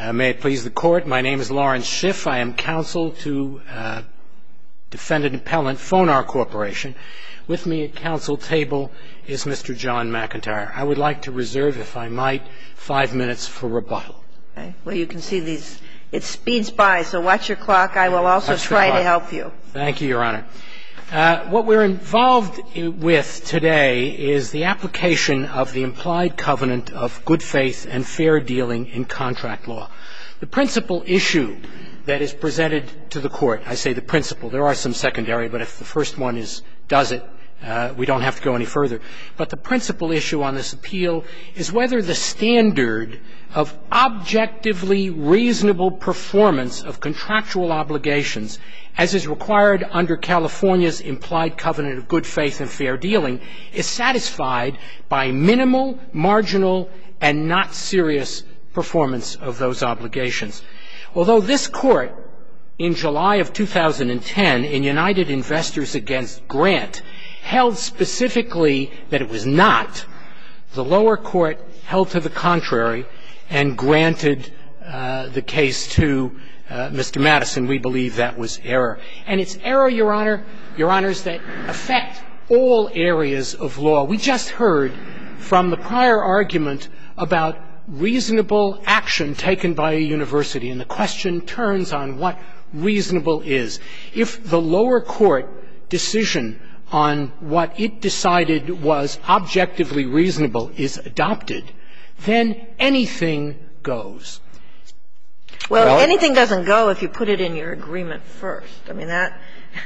May it please the Court, my name is Lawrence Schiff. I am counsel to Defendant Appellant Fonar Corporation. With me at counsel table is Mr. John McIntyre. I would like to reserve, if I might, 5 minutes for rebuttal. Okay. Well, you can see these. It speeds by, so watch your clock. I will also try to help you. Thank you, Your Honor. What we're involved with today is the application of the implied covenant of good faith and fair dealing in contract law. The principal issue that is presented to the Court, I say the principal, there are some secondary, but if the first one does it, we don't have to go any further. But the principal issue on this appeal is whether the standard of objectively reasonable performance of contractual obligations, as is required under California's implied covenant of good faith and fair dealing, is satisfied by minimal, marginal, and not serious performance of those obligations. Although this Court, in July of 2010, in United Investors Against Grant, held specifically that it was not, the lower court held to the contrary and granted the case to Mr. Madison. We believe that was error. And it's error, Your Honors, that affect all areas of law. We just heard from the prior argument about reasonable action taken by a university, and the question turns on what reasonable is. If the lower court decision on what it decided was objectively reasonable is adopted, then anything goes. Well, anything doesn't go if you put it in your agreement first. I mean, that,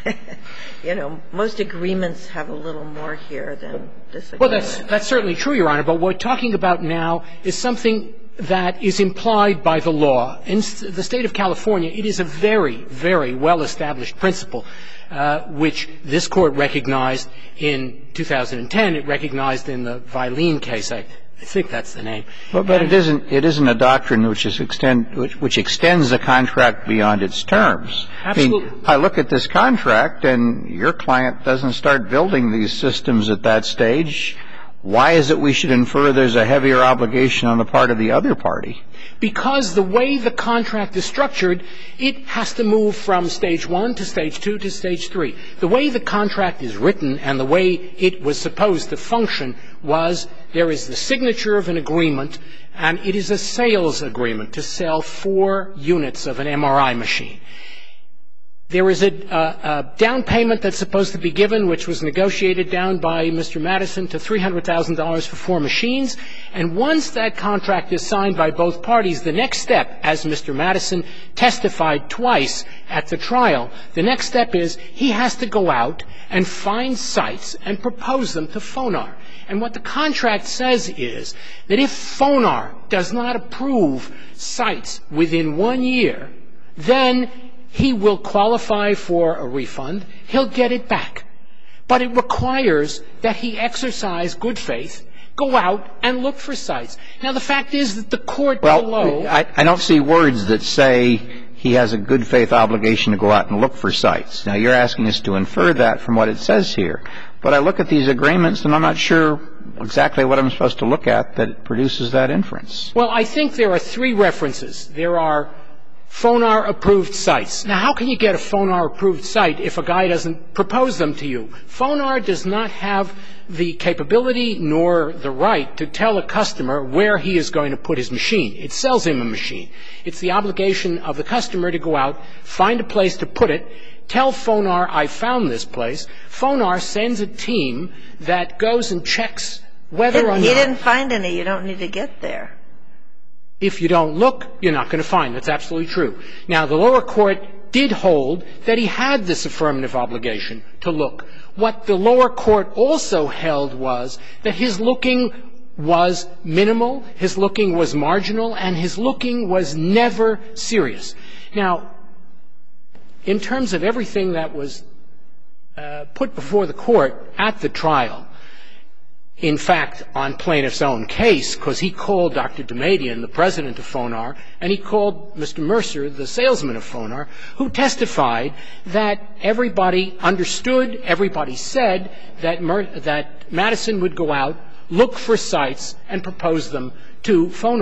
most agreements have a little more here than this agreement. Well, that's certainly true, Your Honor, but what we're talking about now is something that is implied by the law. In the State of California, it is a very, very well-established principle, which this Court recognized in 2010. It recognized in the Vilene case. I think that's the name. But it isn't a doctrine which extends a contract beyond its terms. Absolutely. I mean, I look at this contract, and your client doesn't start building these systems at that stage. Why is it we should infer there's a heavier obligation on the part of the other party? Because the way the contract is structured, it has to move from stage 1 to stage 2 to stage 3. The way the contract is written and the way it was supposed to function was there is the signature of an agreement, and it is a sales agreement to sell 4 units of an MRI machine. There is a down payment that's supposed to be given, which was negotiated down by Mr. Madison to $300,000 for 4 machines. And once that contract is signed by both parties, the next step, as Mr. Madison testified twice at the trial, the next step is he has to go out and find sites and propose them to Fonar. And what the contract says is that if Fonar does not approve sites within 1 year, then he will qualify for a refund. He'll get it back. But it requires that he exercise good faith, go out and look for sites. Now, the fact is that the court below — Well, I don't see words that say he has a good faith obligation to go out and look for sites. Now, you're asking us to infer that from what it says here. But I look at these agreements, and I'm not sure exactly what I'm supposed to look at that produces that inference. Well, I think there are 3 references. There are Fonar-approved sites. Now, how can you get a Fonar-approved site if a guy doesn't propose them to you? Fonar does not have the capability nor the right to tell a customer where he is going to put his machine. It sells him a machine. It's the obligation of the customer to go out, find a place to put it, tell Fonar, I found this place. Fonar sends a team that goes and checks whether or not — He didn't find any. You don't need to get there. If you don't look, you're not going to find. That's absolutely true. Now, the lower court did hold that he had this affirmative obligation to look. What the lower court also held was that his looking was minimal, his looking was marginal, and his looking was never serious. Now, in terms of everything that was put before the court at the trial, in fact, on plaintiff's own case, because he called Dr. Damadian, the president of Fonar, and he called Mr. Mercer, the salesman of Fonar, who testified that everybody understood, everybody said that Madison would go out, look for sites, and propose them to Fonar.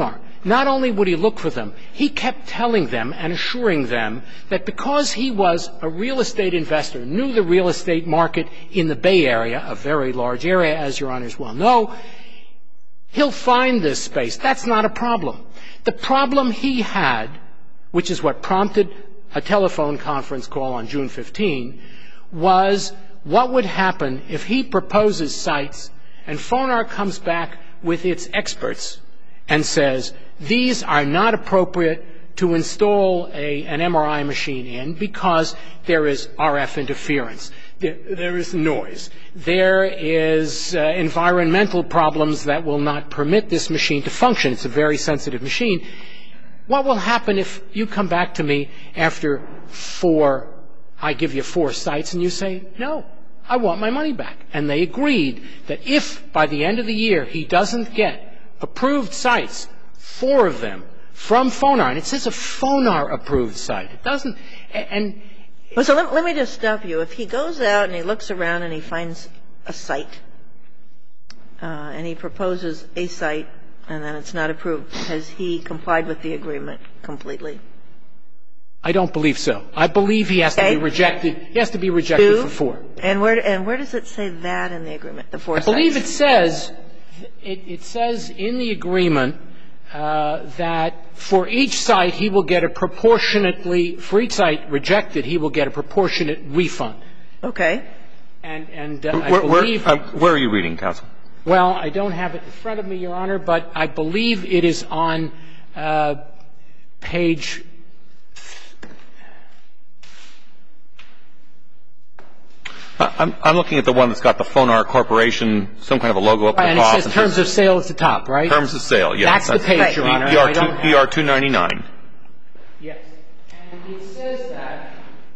not only would he look for them, he kept telling them and assuring them that because he was a real estate investor, knew the real estate market in the Bay Area, a very large area, as Your Honors well know, he'll find this space. That's not a problem. The problem he had, which is what prompted a telephone conference call on June 15, was what would happen if he proposes sites and Fonar comes back with its experts and says, these are not appropriate to install an MRI machine in because there is RF interference. There is noise. There is environmental problems that will not permit this machine to function. It's a very sensitive machine. What will happen if you come back to me after I give you 4 sites and you say, no, I want my money back? And they agreed that if by the end of the year he doesn't get approved sites, 4 of them, from Fonar, and it says a Fonar-approved site. It doesn't, and... Well, so let me just stop you. If he goes out and he looks around and he finds a site, and he proposes a site, and then it's not approved, has he complied with the agreement completely? I don't believe so. I believe he has to be rejected. He has to be rejected for 4. And where does it say that in the agreement, the 4 sites? I believe it says in the agreement that for each site he will get a proportionately, for each site rejected, he will get a proportionate refund. Okay. And I believe... Where are you reading, counsel? Well, I don't have it in front of me, Your Honor, but I believe it is on page... I'm looking at the one that's got the Fonar Corporation, some kind of a logo up at the top. And it says terms of sale at the top, right? Terms of sale, yes. That's the page, Your Honor. ER 299. Yes. And it says that...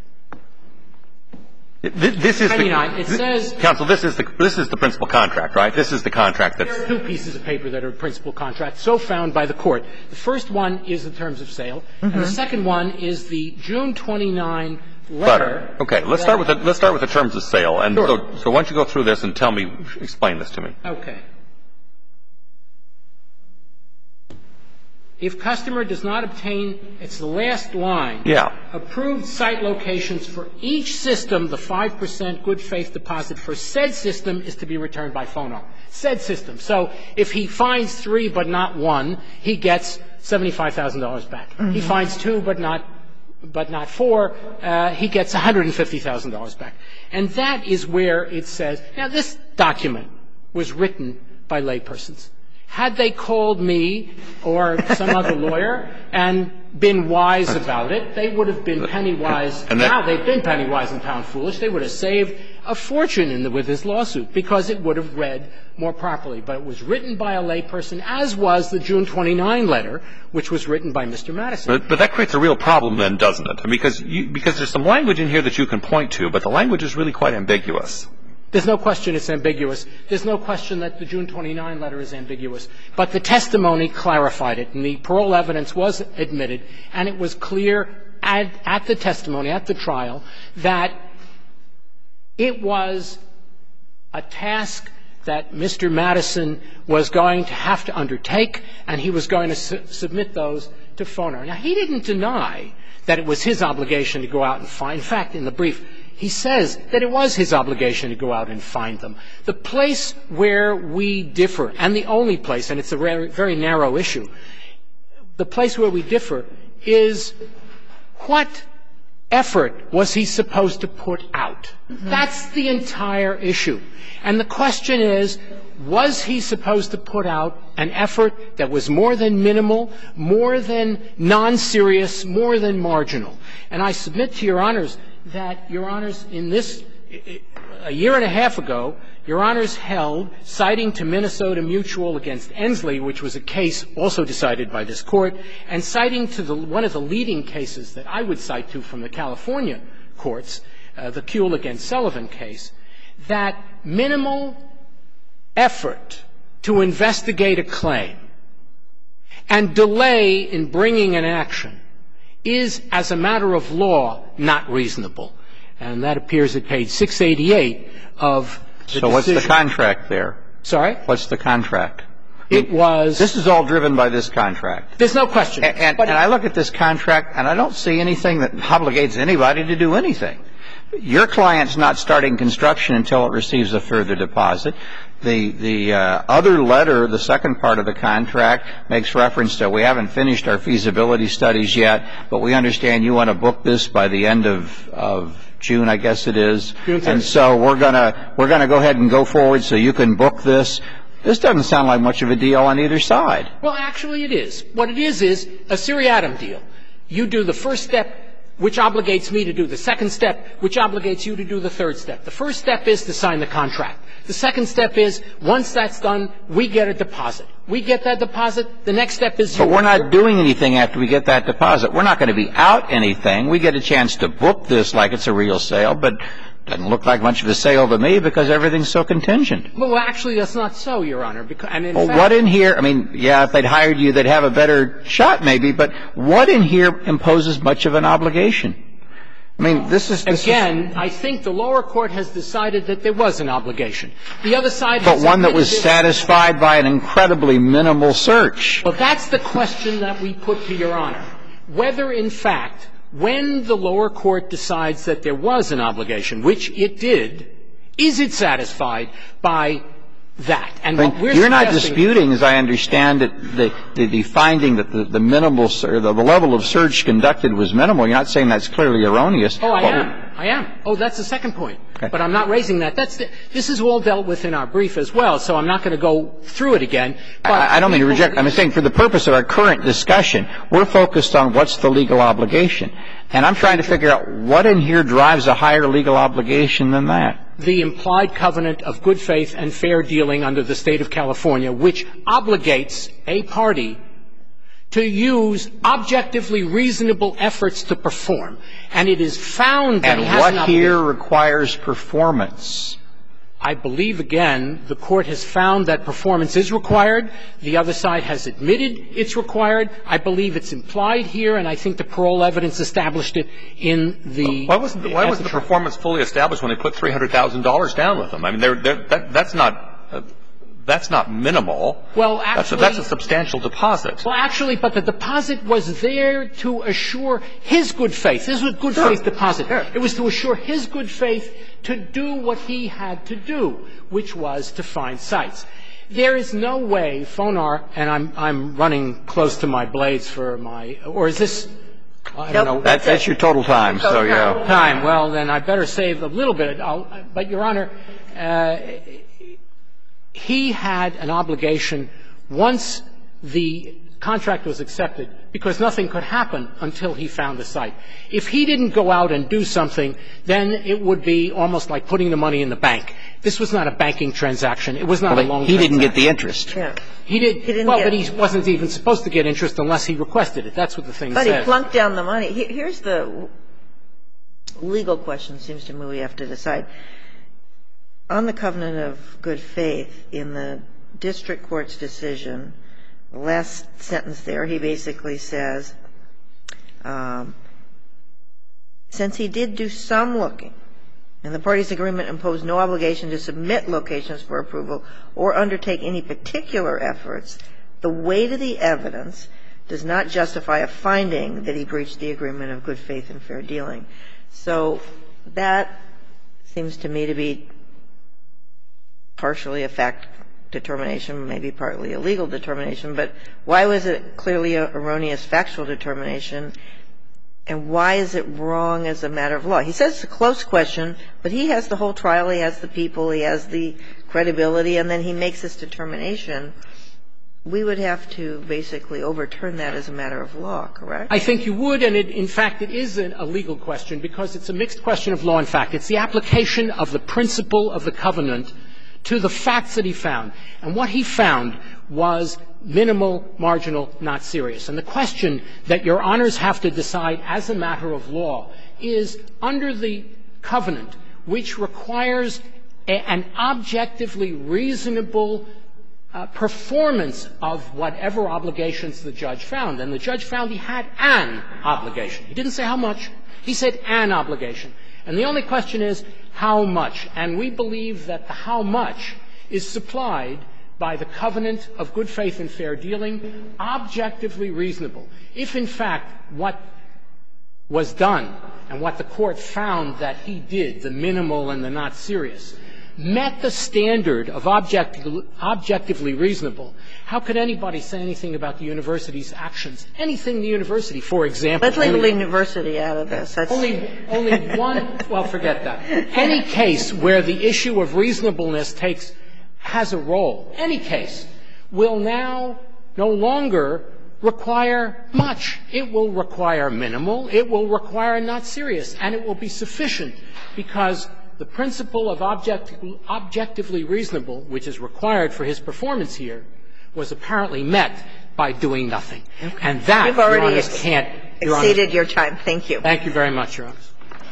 This is 99. It says... Counsel, this is the principal contract, right? This is the contract that's... There are 2 pieces of paper that are principal contracts, so found by the court. The first one is the terms of sale, and the second one is the June 29 letter. Okay, let's start with the terms of sale. And sure. So why don't you go through this and explain this to me. Okay. If customer does not obtain, it's the last line. Yeah. Approved site locations for each system, the 5% good faith deposit for said system is to be returned by Fonar. Said system. So if he finds 3 but not 1, he gets $75,000 back. He finds 2 but not 4, he gets $150,000 back. And that is where it says, now this document was written by laypersons. Had they called me or some other lawyer and been wise about it, they would have been penny wise. Now they've been penny wise and pound foolish. They would have saved a fortune with this lawsuit because it would have read more properly. But it was written by a layperson, as was the June 29 letter, which was written by Mr. Madison. But that creates a real problem then, doesn't it? Because there's some language in here that you can point to, but the language is really quite ambiguous. There's no question it's ambiguous. There's no question that the June 29 letter is ambiguous. But the testimony clarified it, and the parole evidence was admitted, and it was clear at the testimony, at the trial, that it was a task that Mr. Madison was going to have to undertake, and he was going to submit those to Fonar. Now, he didn't deny that it was his obligation to go out and find. In fact, in the brief, he says that it was his obligation to go out and find them. The place where we differ, and the only place, and it's a very, very narrow issue, the place where we differ is what effort was he supposed to put out? That's the entire issue. And the question is, was he supposed to put out an effort that was more than minimal, more than non-serious, more than marginal? And I submit to Your Honors that, Your Honors, in this, a year and a half ago, Your Honors held, citing to Minnesota Mutual against Ensley, which was a case also decided by this Court, and citing to one of the leading cases that I would cite to from the California courts, the Kuehl against Sullivan case, that minimal effort to investigate a claim and delay in bringing an action is, as a matter of law, not reasonable. And that appears at page 688 of the decision. So what's the contract there? Sorry? What's the contract? It was. This is all driven by this contract. There's no question. And I look at this contract, and I don't see anything that obligates anybody to do anything. Your client's not starting construction until it receives a further deposit. The other letter, the second part of the contract, makes reference to we haven't finished our feasibility studies yet, but we understand you want to book this by the end of June, I guess it is. And so we're gonna go ahead and go forward so you can book this. This doesn't sound like much of a deal on either side. Well, actually it is. What it is a seriatim deal. You do the first step, which obligates me to do the second step, which obligates you to do the third step. The first step is to sign the contract. The second step is, once that's done, we get a deposit. We get that deposit. The next step is you. But we're not doing anything after we get that deposit. We're not going to be out anything. We get a chance to book this like it's a real sale, but it doesn't look like much of a sale to me because everything's so contingent. Well, actually, that's not so, Your Honor. And in well, fact, what in here, I mean, yeah, if they'd hired you, they'd have a better shot maybe, but what in here imposes much of an obligation? I mean, this is again, I think the lower court has decided that there was an obligation. The other side has but one that was satisfied by an incredibly minimal search. Well, that's the question that we put to Your Honor. Whether, in fact, when the lower court decides that there was an obligation, which it did, is it satisfied by that? And what we're you're not disputing, as I understand it, the finding that the minimal or the level of search conducted was minimal. You're not saying that's clearly erroneous. Oh, I am. Oh, that's the second point. Okay. But I'm not raising that. This is all dealt with in our brief as well, so I'm not going to go through it again. But I don't mean to reject. I'm saying for the purpose of our current discussion, we're focused on what's the legal obligation. And I'm trying to figure out what in here drives a higher legal obligation than that. The implied covenant of good faith and fair dealing under the State of California, which obligates a party to use objectively reasonable efforts to perform. And it is found that he has an obligation. And what here requires performance? I believe, again, the Court has found that performance is required. The other side has admitted it's required. I believe it's implied here, and I think the parole evidence established it in the Why wasn't the performance fully established when they put $300,000 down with them? I mean, that's not minimal. Well, actually, that's a substantial deposit. Well, actually, but the deposit was there to assure his good faith. This was a good faith deposit. Sure. It was to assure his good faith to do what he had to do, which was to find sites. There is no way, Fonar, and I'm running close to my blades for my, or is this? I don't know. That's your total time. So yeah. Time. Well, then I better save a little bit. But Your Honor, he had an obligation once the contract was accepted, because nothing could happen until he found a site. If he didn't go out and do something, then it would be almost like putting the money in the bank. This was not a banking transaction. It was not a loan transaction. He didn't get the interest. Yeah. He didn't but he wasn't even supposed to get interest unless he requested it. That's what the thing says. But he flunked down the money. Here's the legal question, seems to me, we have to decide. On the covenant of good faith, in the district court's decision, the last sentence there, he basically says, since he did do some looking, and the parties' agreement imposed no obligation to submit locations for approval or undertake any particular efforts, the weight of the evidence does not justify a finding that he breached the agreement of good faith and fair dealing. So that seems to me to be partially a fact determination, maybe partly a legal determination, but why was it clearly an erroneous factual determination, and why is it wrong as a matter of law? He says it's a close question, but he has the whole trial, he has the people, he has the credibility, and then he makes this determination. We would have to basically overturn that as a matter of law, correct? I think you would, and in fact, it is a legal question because it's a mixed question of law and fact. It's the application of the principle of the covenant to the facts that he found. And what he found was minimal, marginal, not serious. And the question that Your Honors have to decide as a matter of law is, under the covenant, which requires an objectively reasonable performance of whatever obligations the judge found. And the judge found he had an obligation. He didn't say how much. He said an obligation. And the only question is how much. And we believe that the how much is supplied by the covenant of good faith and fair dealing objectively reasonable. If, in fact, what was done and what the Court found that he did, the minimal and the not serious, met the standard of objectively reasonable, how could anybody say anything about the university's actions? Anything the university, for example. Let's leave the university out of this. Only one – well, forget that. Any case where the issue of reasonableness has a role, any case, will now no longer require much. It will require minimal. It will require not serious. And it will be sufficient because the principle of objectively reasonable, which is required for his performance here, was apparently met by doing nothing. Okay. And that, You've already Your Honor, can't – exceeded your time. Thank you. Thank you very much, Your Honor.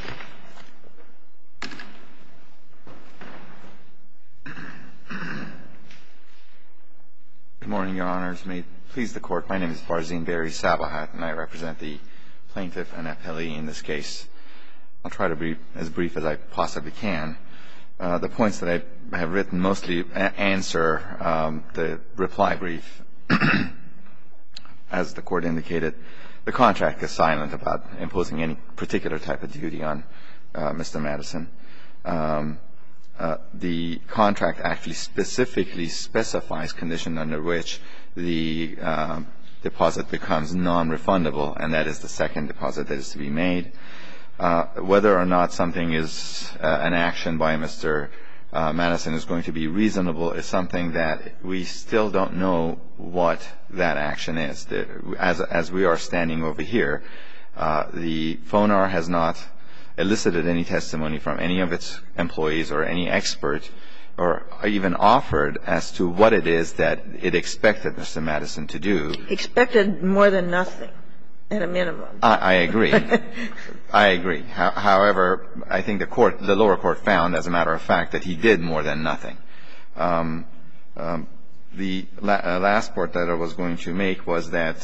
Good morning, Your Honors. May it please the Court. My name is Barzin Barry Sabahat, and I represent the plaintiff and appellee in this case. I'll try to be as brief as I possibly can. The points that I have written mostly answer the reply brief. As the Court indicated, the contract is silent about imposing any particular type of duty on Mr. Madison. The contract actually specifically specifies conditions under which the deposit becomes non-refundable, and that is the second deposit that is to be made. Whether or not something is an action by Mr. Madison is going to be reasonable is something that we still don't know what that action is. As we are standing over here, the FONAR has not elicited any testimony from any of its employees or any expert or even offered as to what it is that it expected Mr. Madison to do. Expected more than nothing at a minimum. I agree. I agree. However, I think the lower court found, as a matter of fact, that he did more than nothing. The last point that I was going to make was that,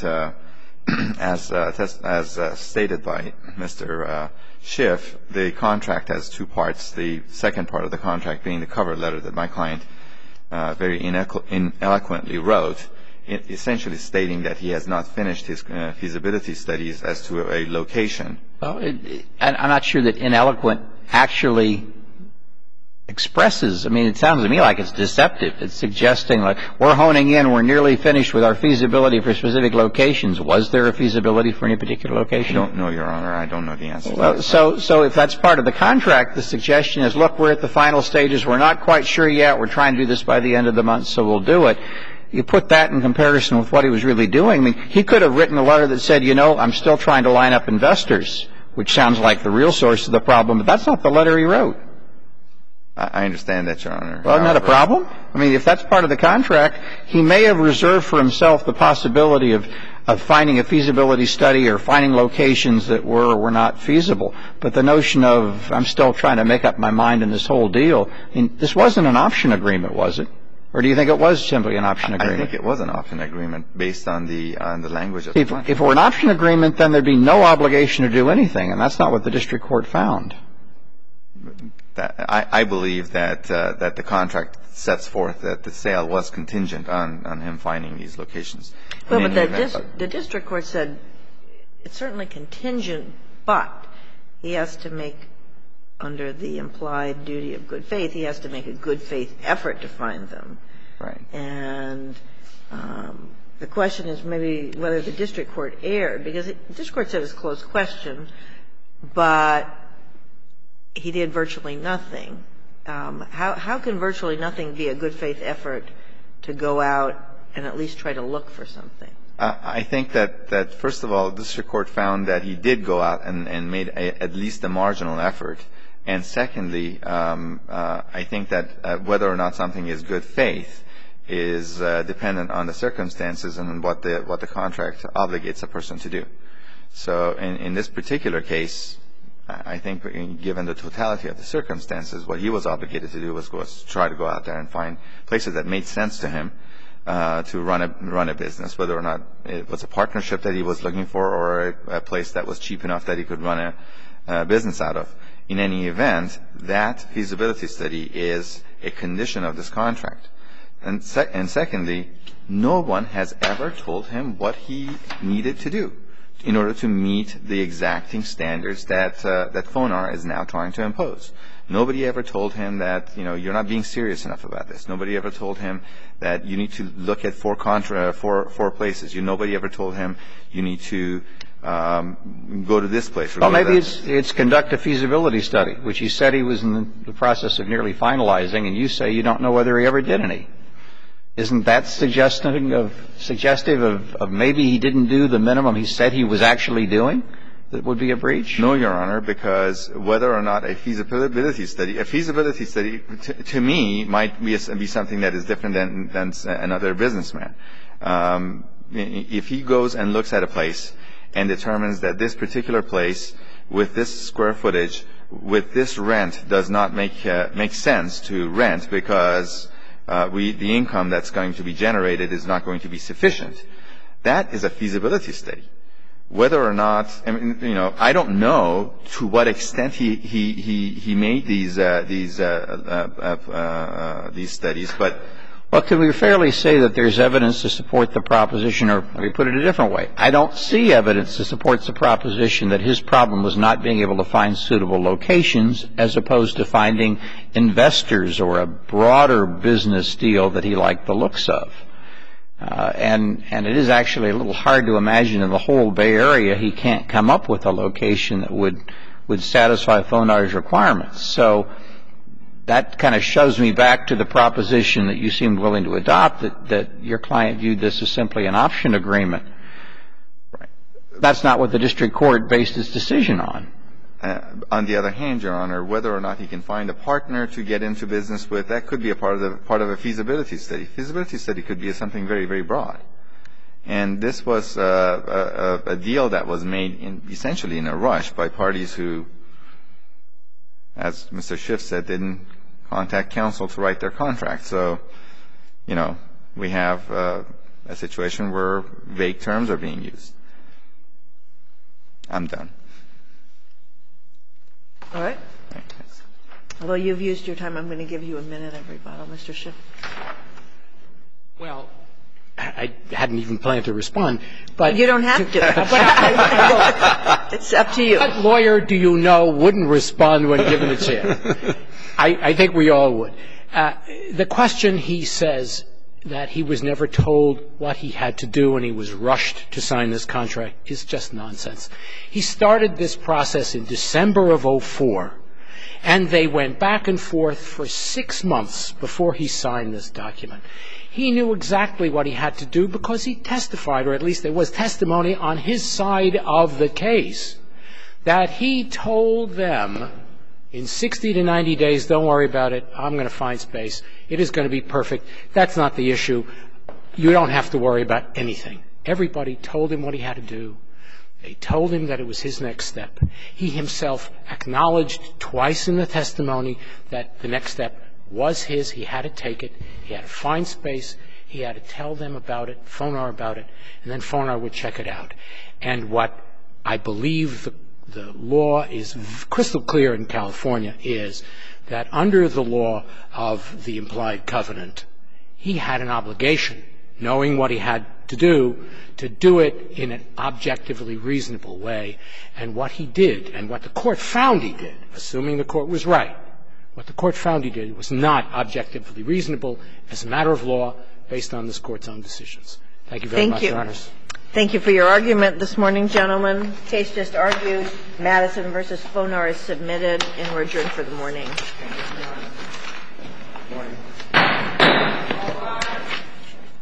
as stated by Mr. Schiff, the contract has two parts. The second part of the contract being the cover letter that my client very ineloquently wrote, essentially stating that he has not finished his feasibility studies as to a location. Well, I'm not sure that ineloquent actually expresses. I mean, it sounds to me like it's deceptive. It's suggesting, like, we're honing in, we're nearly finished with our feasibility for specific locations. Was there a feasibility for any particular location? I don't know, Your Honor. I don't know the answer to Well, that. so if that's part of the contract, the suggestion is, look, we're at the final stages. We're not quite sure yet. We're trying to do this by the end of the month, so we'll do it. You put that in comparison with what he was really doing. I mean, he could have written a letter that said, you know, I'm still trying to line up investors, which sounds like the real source of the problem, but that's not the letter he wrote. I understand that, Your Honor. Well, isn't that a problem? I mean, if that's part of the contract, he may have reserved for himself the possibility of finding a feasibility study or finding locations that were or were not feasible. But the notion of I'm still trying to make up my mind in this whole deal, I mean, this wasn't an option agreement, was it? Or do you think it was simply an option agreement? I think it was an option agreement based on the language of the contract. If it were an option agreement, then there'd be no obligation to do anything, and that's not what the district court found. I believe that the contract sets forth that the sale was contingent on him finding these locations. Well, but the district court said it's certainly contingent, but he has to make, under the implied duty of good faith, he has to make a good faith effort to find them. Right. And the question is maybe whether the district court erred, because the district court said it's a closed question, but he did virtually nothing. How can virtually nothing be a good faith effort to go out and at least try to look for something? I think that first of all, the district court found that he did go out and made at least a marginal effort. And secondly, I think that whether or not something is good faith is dependent on the circumstances and what the contract obligates a person to do. So in this particular case, I think given the totality of the circumstances, what he was obligated to do was try to go out there and find places that made sense to him to run a business, whether or not it was a partnership that he was looking for or a place that was cheap enough that he could run a business out of. In any event, that feasibility study is a condition of this contract. And secondly, no one has ever told him what he needed to do in order to meet the exacting standards that FONAR is now trying to impose. Nobody ever told him that, you're not being serious enough about this. Nobody ever told him that you need to look at four places. Nobody ever told him you need to go to this place. Well, maybe it's conduct a feasibility study, which he said he was in the process of nearly finalizing, and you say you don't know whether he ever did any. Isn't that suggestive of maybe he didn't do the minimum he said he was actually doing that would be a breach? No, Your Honor, because whether or not a feasibility study to me might be something that is different than another businessman. If he goes and looks at a place and determines that this particular place with this square footage, with this rent does not make sense to rent because the income that's going to be generated is not going to be sufficient. That is a feasibility study. Whether or not, I don't know to what extent he made these studies, but. Well, can we fairly say that there's evidence to support the proposition, or let me put it a different way? I don't see evidence that supports the proposition that his problem was not being able to find suitable locations as opposed to finding investors or a broader business deal that he liked the looks of. And it is actually a little hard to imagine in the whole Bay Area he can't come up with a location that would satisfy FONAR's requirements. So that kind of shoves me back to the proposition that you seemed willing to adopt, that your client viewed this as simply an option agreement. Right. That's not what the district court based its decision on. On the other hand, Your Honor, whether or not he can find a partner to get into business with, that could be a part of a feasibility study. Feasibility study could be something very, very broad. And this was a deal that was made essentially in a rush by parties who, as Mr. Schiff said, didn't contact counsel to write their contract. So, we have a situation where vague terms are being used. I'm done. All right. Thanks. Although you've used your time, I'm going to give you a minute of rebuttal, Mr. Schiff. Well, I hadn't even planned to respond, but you don't have to. It's up to you. What lawyer do you know wouldn't respond when given a chance? I think we all would. The question, he says that he was never told what he had to do and he was rushed to sign this contract is just nonsense. He started this process in December of 2004, and they went back and forth for 6 months before he signed this document. He knew exactly what he had to do because he testified, or at least there was testimony on his side of the case, that he told them in 60 to 90 days, don't worry about it, I'm going to find space, it is going to be perfect, that's not the issue, you don't have to worry about anything. Everybody told him what he had to do. They told him that it was his next step. He himself acknowledged twice in the testimony that the next step was his. He had to take it. He had to find space. He had to tell them about it, FONAR about it, and then FONAR would check it out. And what I believe the law is crystal clear in California is that under the law of the implied covenant, he had an obligation, knowing what he had to do it in an objectively reasonable way. And what he did, and what the court found he did, assuming the court was right, what the court found he did was not objectively reasonable as a matter of law based on this Court's own decisions. Thank you very much, Your Honors. Thank you for your argument this morning, gentlemen. Case just argued. Madison v. FONAR is submitted, and we're adjourned for the morning. Thank you, Your Honor.